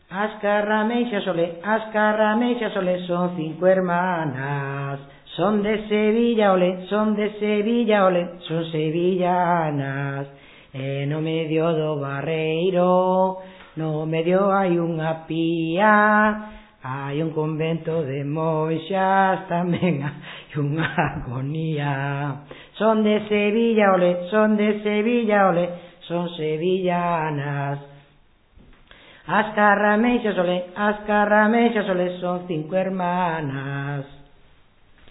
As Carrameixas, ole, son 5 hermanas. Son de Sevilla, ole, son sevillanas. No medio do barreiro, no medio hai unha pía. Hai un convento de monxas, tamén hai unha agonía. Son de Sevilla, ole, son sevillanas. As Carrameixas, ole, son 5 hermanas.